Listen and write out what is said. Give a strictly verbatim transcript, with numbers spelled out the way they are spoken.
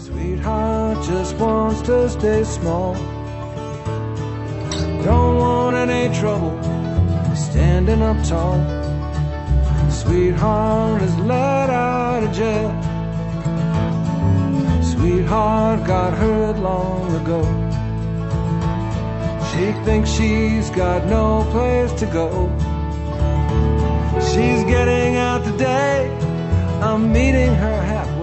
Sweetheart just wants to stay small. Don't want any trouble standing up tall. Sweetheart is let out of jail. Sweetheart got hurt long ago. She thinks she's got no place to go. She's getting out today. I'm meeting her halfway.